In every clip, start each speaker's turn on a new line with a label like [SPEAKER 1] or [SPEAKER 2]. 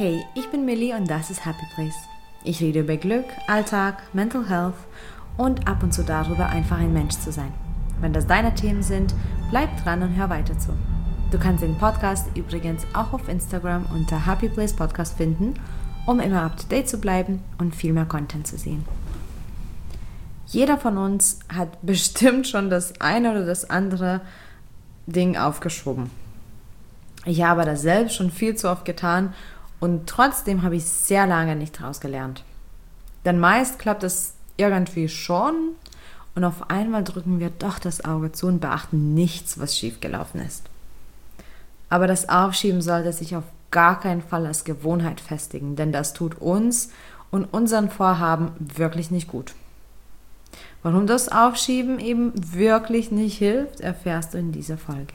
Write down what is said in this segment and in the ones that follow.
[SPEAKER 1] Hey, ich bin Millie und das ist Happy Place. Ich rede über Glück, Alltag, Mental Health und ab und zu darüber, einfach ein Mensch zu sein. Wenn das deine Themen sind, bleib dran und hör weiter zu. Du kannst den Podcast übrigens auch auf Instagram unter Happy Place Podcast finden, um immer up to date zu bleiben und viel mehr Content zu sehen. Jeder von uns hat bestimmt schon das eine oder das andere Ding aufgeschoben. Ich habe das selbst schon viel zu oft getan und trotzdem habe ich sehr lange nicht daraus gelernt. Denn meist klappt es irgendwie schon und auf einmal drücken wir doch das Auge zu und beachten nichts, was schiefgelaufen ist. Aber das Aufschieben sollte sich auf gar keinen Fall als Gewohnheit festigen, denn das tut uns und unseren Vorhaben wirklich nicht gut. Warum das Aufschieben eben wirklich nicht hilft, erfährst du in dieser Folge.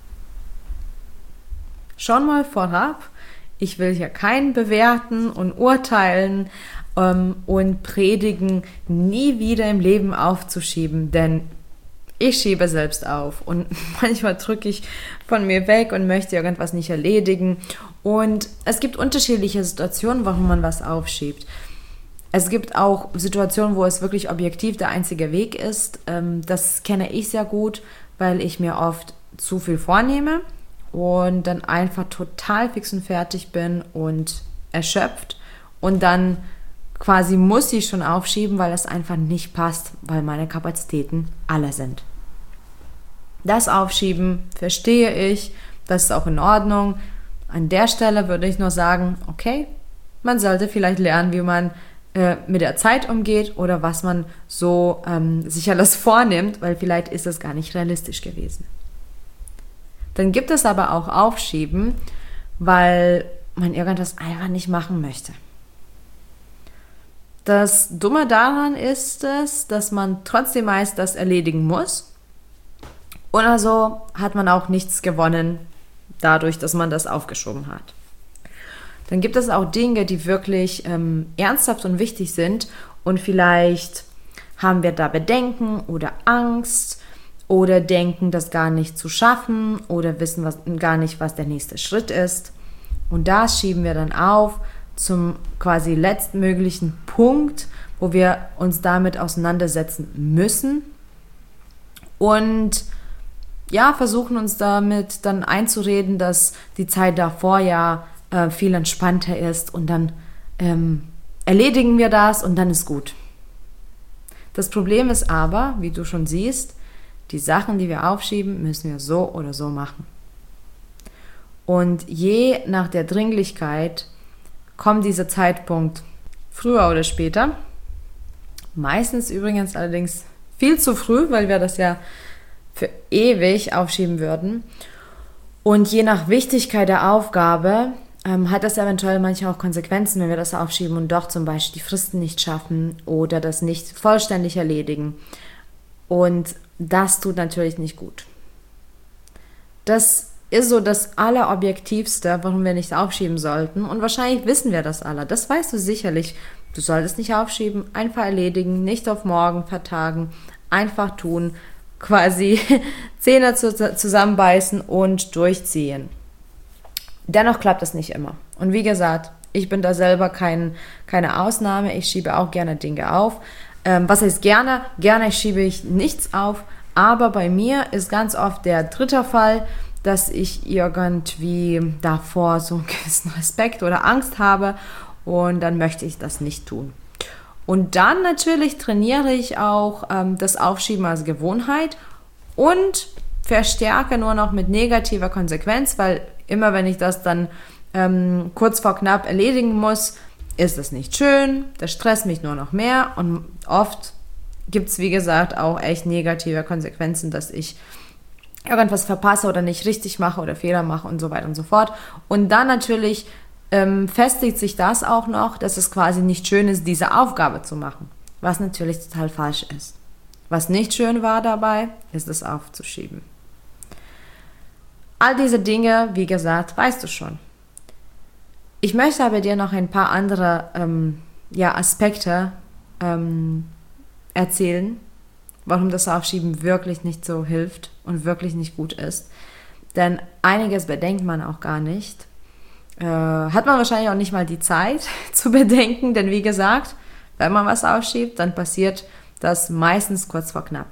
[SPEAKER 1] Schon mal vorab, ich will hier keinen bewerten und urteilen und predigen, nie wieder im Leben aufzuschieben, denn ich schiebe selbst auf und manchmal drücke ich von mir weg und möchte irgendwas nicht erledigen und es gibt unterschiedliche Situationen, warum man was aufschiebt. Es gibt auch Situationen, wo es wirklich objektiv der einzige Weg ist. Das kenne ich sehr gut, weil ich mir oft zu viel vornehme und dann einfach total fix und fertig bin und erschöpft und dann quasi muss ich schon aufschieben, weil es einfach nicht passt, weil meine Kapazitäten alle sind. Das Aufschieben verstehe ich, das ist auch in Ordnung. An der Stelle würde ich nur sagen, okay, man sollte vielleicht lernen, wie man mit der Zeit umgeht oder was man so sich alles vornimmt, weil vielleicht ist es gar nicht realistisch gewesen. Dann gibt es aber auch Aufschieben, weil man irgendwas einfach nicht machen möchte. Das Dumme daran ist es, dass man trotzdem meist das erledigen muss. Und also hat man auch nichts gewonnen dadurch, dass man das aufgeschoben hat. Dann gibt es auch Dinge, die wirklich ernsthaft und wichtig sind und vielleicht haben wir da Bedenken oder Angst oder denken, das gar nicht zu schaffen oder wissen gar nicht, was der nächste Schritt ist. Und das schieben wir dann auf zum quasi letztmöglichen Punkt, wo wir uns damit auseinandersetzen müssen und ja, versuchen uns damit dann einzureden, dass die Zeit davor ja viel entspannter ist und dann erledigen wir das und dann ist gut. Das Problem ist aber, wie du schon siehst, die Sachen, die wir aufschieben, müssen wir so oder so machen. Und je nach der Dringlichkeit kommt dieser Zeitpunkt früher oder später. Meistens übrigens allerdings viel zu früh, weil wir das ja für ewig aufschieben würden. Und je nach Wichtigkeit der Aufgabe hat das eventuell manchmal auch Konsequenzen, wenn wir das aufschieben und doch zum Beispiel die Fristen nicht schaffen oder das nicht vollständig erledigen. Und das tut natürlich nicht gut. Das ist so das Allerobjektivste, warum wir nicht aufschieben sollten. Und wahrscheinlich wissen wir das alle. Das weißt du sicherlich. Du solltest nicht aufschieben, einfach erledigen, nicht auf morgen vertagen, einfach tun, quasi Zähne zusammenbeißen und durchziehen. Dennoch klappt das nicht immer. Und wie gesagt, ich bin da selber keine Ausnahme. Ich schiebe auch gerne Dinge auf. Was heißt gerne? Gerne schiebe ich nichts auf. Aber bei mir ist ganz oft der dritte Fall, dass ich irgendwie davor so einen gewissen Respekt oder Angst habe und dann möchte ich das nicht tun. Und dann natürlich trainiere ich auch das Aufschieben als Gewohnheit und verstärke nur noch mit negativer Konsequenz, weil immer wenn ich das dann kurz vor knapp erledigen muss, ist es nicht schön, das stresst mich nur noch mehr und oft gibt es, wie gesagt, auch echt negative Konsequenzen, dass ich irgendwas verpasse oder nicht richtig mache oder Fehler mache und so weiter und so fort. Und dann natürlich festigt sich das auch noch, dass es quasi nicht schön ist, diese Aufgabe zu machen, was natürlich total falsch ist. Was nicht schön war dabei, ist es aufzuschieben. All diese Dinge, wie gesagt, weißt du schon. Ich möchte aber dir noch ein paar andere Aspekte erzählen, warum das Aufschieben wirklich nicht so hilft und wirklich nicht gut ist. Denn einiges bedenkt man auch gar nicht. hat man wahrscheinlich auch nicht mal die Zeit zu bedenken, denn wie gesagt, wenn man was aufschiebt, dann passiert das meistens kurz vor knapp.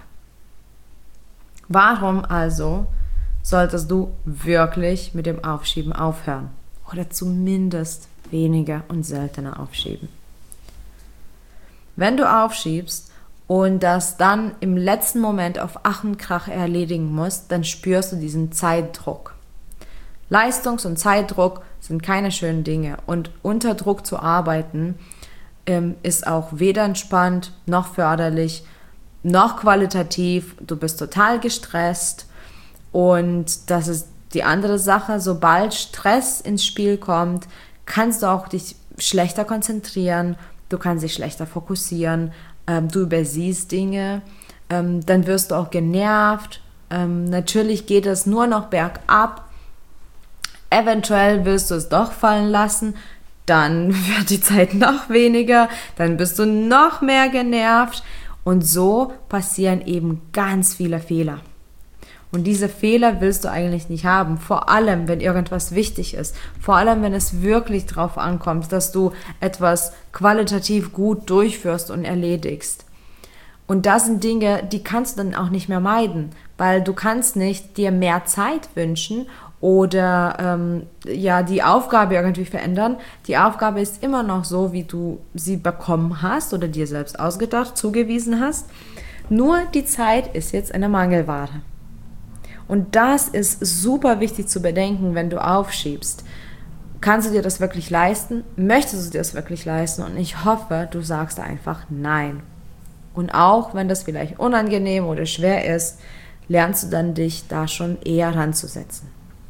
[SPEAKER 1] Warum also solltest du wirklich mit dem Aufschieben aufhören? Oder zumindest weniger und seltener aufschieben? Wenn du aufschiebst und das dann im letzten Moment auf Ach und Krach erledigen musst, dann spürst du diesen Zeitdruck. Leistungs- und Zeitdruck sind keine schönen Dinge und unter Druck zu arbeiten ist auch weder entspannt noch förderlich noch qualitativ. Du bist total gestresst und das ist die andere Sache. Sobald Stress ins Spiel kommt, kannst du auch dich schlechter konzentrieren, du kannst dich schlechter fokussieren, du übersiehst Dinge, dann wirst du auch genervt. Natürlich geht es nur noch bergab. Eventuell wirst du es doch fallen lassen, dann wird die Zeit noch weniger, dann bist du noch mehr genervt und so passieren eben ganz viele Fehler. Und diese Fehler willst du eigentlich nicht haben, vor allem, wenn irgendwas wichtig ist, vor allem, wenn es wirklich drauf ankommt, dass du etwas qualitativ gut durchführst und erledigst. Und das sind Dinge, die kannst du dann auch nicht mehr meiden, weil du kannst nicht dir mehr Zeit wünschen oder die Aufgabe irgendwie verändern. Die Aufgabe ist immer noch so, wie du sie bekommen hast oder dir selbst ausgedacht, zugewiesen hast. Nur die Zeit ist jetzt eine Mangelware. Und das ist super wichtig zu bedenken, wenn du aufschiebst. Kannst du dir das wirklich leisten? Möchtest du dir das wirklich leisten? Und ich hoffe, du sagst einfach nein. Und auch wenn das vielleicht unangenehm oder schwer ist, lernst du dann dich da schon eher ranzusetzen.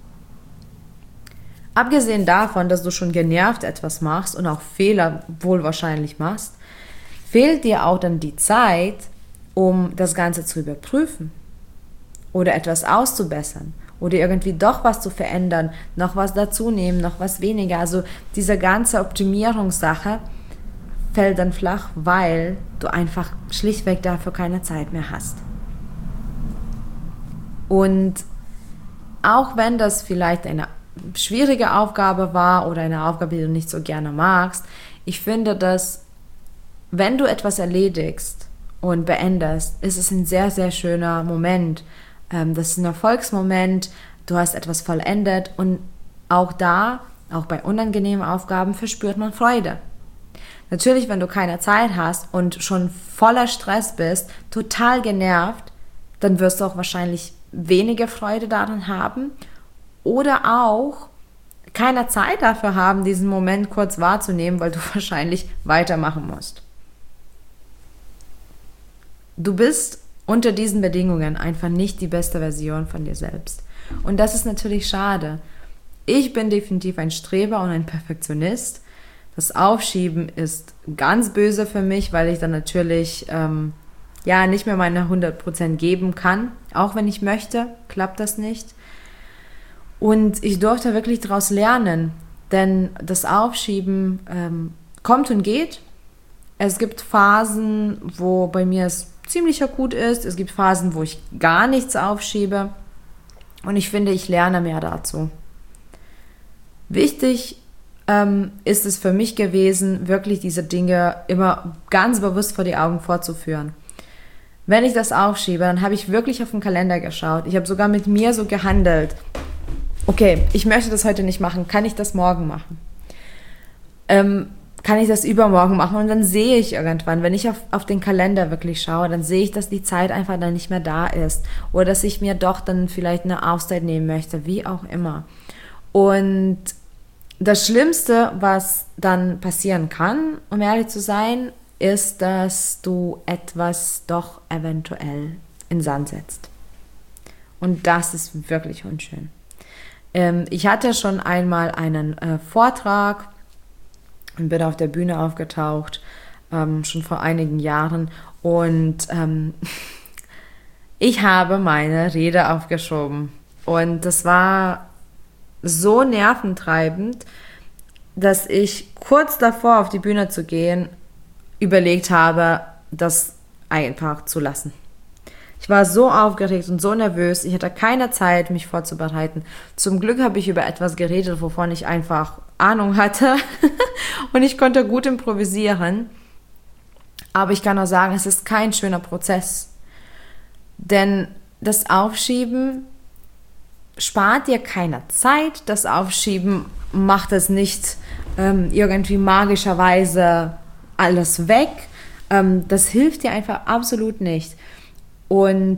[SPEAKER 1] Abgesehen davon, dass du schon genervt etwas machst und auch Fehler wohl wahrscheinlich machst, fehlt dir auch dann die Zeit, um das Ganze zu überprüfen oder etwas auszubessern oder irgendwie doch was zu verändern, noch was dazunehmen, noch was weniger. Also diese ganze Optimierungssache fällt dann flach, weil du einfach schlichtweg dafür keine Zeit mehr hast. Und auch wenn das vielleicht eine schwierige Aufgabe war oder eine Aufgabe, die du nicht so gerne magst, ich finde, dass wenn du etwas erledigst und beendest, ist es ein sehr, sehr schöner Moment. Das ist ein Erfolgsmoment, du hast etwas vollendet und auch bei unangenehmen Aufgaben verspürt man Freude. Natürlich, wenn du keine Zeit hast und schon voller Stress bist, total genervt, dann wirst du auch wahrscheinlich weniger Freude daran haben oder auch keine Zeit dafür haben, diesen Moment kurz wahrzunehmen, weil du wahrscheinlich weitermachen musst. Du bist unter diesen Bedingungen einfach nicht die beste Version von dir selbst. Und das ist natürlich schade. Ich bin definitiv ein Streber und ein Perfektionist. Das Aufschieben ist ganz böse für mich, weil ich dann natürlich nicht mehr meine 100% geben kann. Auch wenn ich möchte, klappt das nicht. Und ich durfte wirklich daraus lernen, denn das Aufschieben kommt und geht. Es gibt Phasen, wo bei mir es ziemlich akut ist. Es gibt Phasen, wo ich gar nichts aufschiebe. Und ich finde, ich lerne mehr dazu. Wichtig ist es für mich gewesen, wirklich diese Dinge immer ganz bewusst vor die Augen vorzuführen. Wenn ich das aufschiebe, dann habe ich wirklich auf den Kalender geschaut. Ich habe sogar mit mir so gehandelt. Okay, ich möchte das heute nicht machen. Kann ich das morgen machen? Kann ich das übermorgen machen? Und dann sehe ich irgendwann, wenn ich auf den Kalender wirklich schaue, dann sehe ich, dass die Zeit einfach dann nicht mehr da ist. Oder dass ich mir doch dann vielleicht eine Auszeit nehmen möchte, wie auch immer. Und das Schlimmste, was dann passieren kann, um ehrlich zu sein, ist, dass du etwas doch eventuell in den Sand setzt. Und das ist wirklich unschön. Ich hatte schon einmal einen Vortrag und bin auf der Bühne aufgetaucht, schon vor einigen Jahren. Und ich habe meine Rede aufgeschoben. Und das war so nerventreibend, dass ich kurz davor auf die Bühne zu gehen, überlegt habe, das einfach zu lassen. Ich war so aufgeregt und so nervös. Ich hatte keine Zeit, mich vorzubereiten. Zum Glück habe ich über etwas geredet, wovon ich einfach Ahnung hatte. Und ich konnte gut improvisieren. Aber ich kann auch sagen, es ist kein schöner Prozess. Denn das Aufschieben spart dir keine Zeit. Das Aufschieben macht es nicht irgendwie magischerweise alles weg. Das hilft dir einfach absolut nicht. Und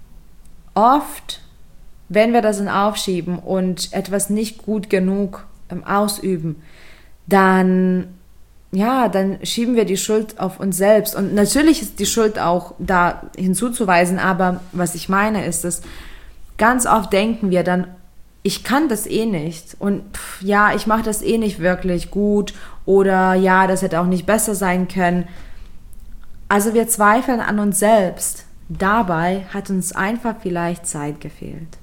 [SPEAKER 1] oft, wenn wir das aufschieben und etwas nicht gut genug ausüben, dann schieben wir die Schuld auf uns selbst. Und natürlich ist die Schuld auch da hinzuzuweisen, aber was ich meine ist, dass ganz oft denken wir dann, ich kann das eh nicht und ich mache das eh nicht wirklich gut oder ja, das hätte auch nicht besser sein können. Also wir zweifeln an uns selbst. Dabei hat uns einfach vielleicht Zeit gefehlt.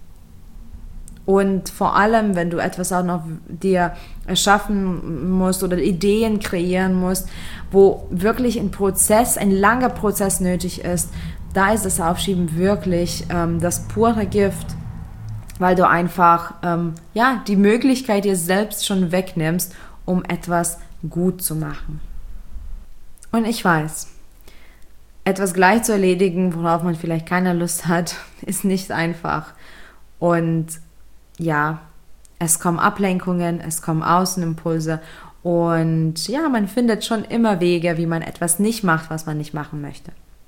[SPEAKER 1] Und vor allem, wenn du etwas auch noch dir erschaffen musst oder Ideen kreieren musst, wo wirklich ein langer Prozess nötig ist, da ist das Aufschieben wirklich das pure Gift, weil du einfach die Möglichkeit dir selbst schon wegnimmst, um etwas gut zu machen. Und ich weiß, etwas gleich zu erledigen, worauf man vielleicht keine Lust hat, ist nicht einfach. Und ja, es kommen Ablenkungen, es kommen Außenimpulse und ja, man findet schon immer Wege, wie man etwas nicht macht, was man nicht machen möchte.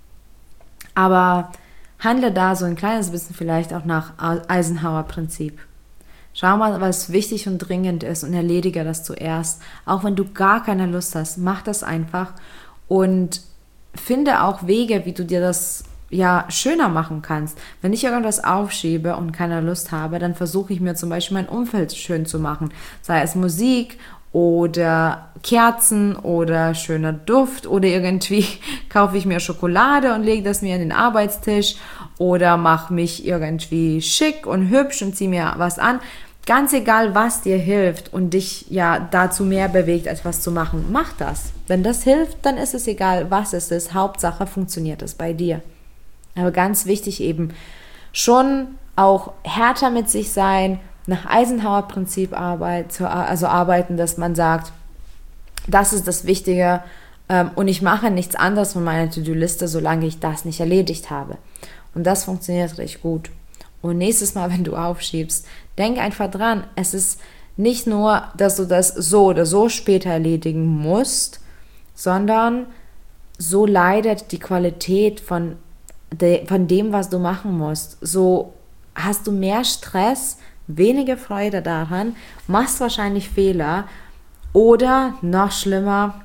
[SPEAKER 1] Aber handle da so ein kleines bisschen vielleicht auch nach Eisenhower-Prinzip. Schau mal, was wichtig und dringend ist und erledige das zuerst. Auch wenn du gar keine Lust hast, mach das einfach und finde auch Wege, wie du dir das schöner machen kannst. Wenn ich irgendwas aufschiebe und keine Lust habe, dann versuche ich mir zum Beispiel mein Umfeld schön zu machen. Sei es Musik oder Kerzen oder schöner Duft oder irgendwie kaufe ich mir Schokolade und lege das mir an den Arbeitstisch oder mache mich irgendwie schick und hübsch und ziehe mir was an. Ganz egal, was dir hilft und dich dazu mehr bewegt, etwas zu machen, mach das. Wenn das hilft, dann ist es egal, was es ist. Hauptsache funktioniert es bei dir. Aber ganz wichtig eben, schon auch härter mit sich sein, nach Eisenhower-Prinzip arbeiten, dass man sagt, das ist das Wichtige und ich mache nichts anderes von meiner To-Do-Liste, solange ich das nicht erledigt habe. Und das funktioniert richtig gut. Und nächstes Mal, wenn du aufschiebst, denk einfach dran, es ist nicht nur, dass du das so oder so später erledigen musst, sondern so leidet die Qualität von dem, was du machen musst. So hast du mehr Stress, weniger Freude daran, machst wahrscheinlich Fehler oder noch schlimmer,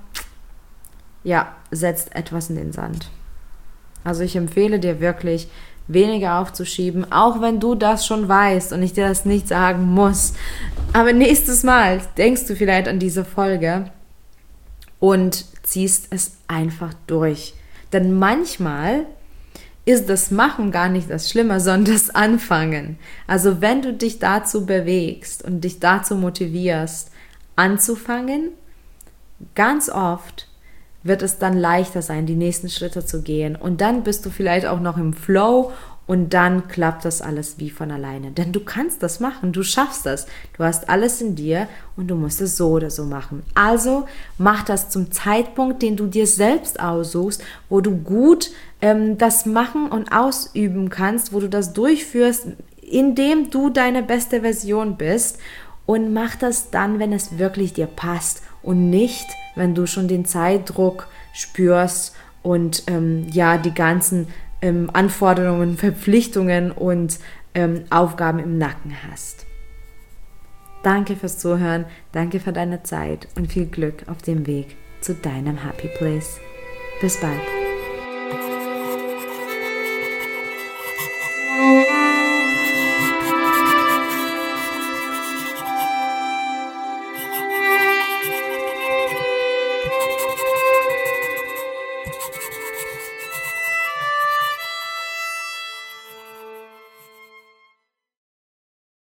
[SPEAKER 1] setzt etwas in den Sand. Also ich empfehle dir wirklich, weniger aufzuschieben, auch wenn du das schon weißt und ich dir das nicht sagen muss. Aber nächstes Mal denkst du vielleicht an diese Folge und ziehst es einfach durch. Denn manchmal ist das Machen gar nicht das Schlimme, sondern das Anfangen. Also wenn du dich dazu bewegst und dich dazu motivierst, anzufangen, ganz oft wird es dann leichter sein, die nächsten Schritte zu gehen. Und dann bist du vielleicht auch noch im Flow und dann klappt das alles wie von alleine. Denn du kannst das machen, du schaffst das. Du hast alles in dir und du musst es so oder so machen. Also mach das zum Zeitpunkt, den du dir selbst aussuchst, wo du gut das machen und ausüben kannst, wo du das durchführst, indem du deine beste Version bist. Und mach das dann, wenn es wirklich dir passt und nicht, wenn du schon den Zeitdruck spürst und die ganzen Anforderungen, Verpflichtungen und Aufgaben im Nacken hast. Danke fürs Zuhören, danke für deine Zeit und viel Glück auf dem Weg zu deinem Happy Place. Bis bald.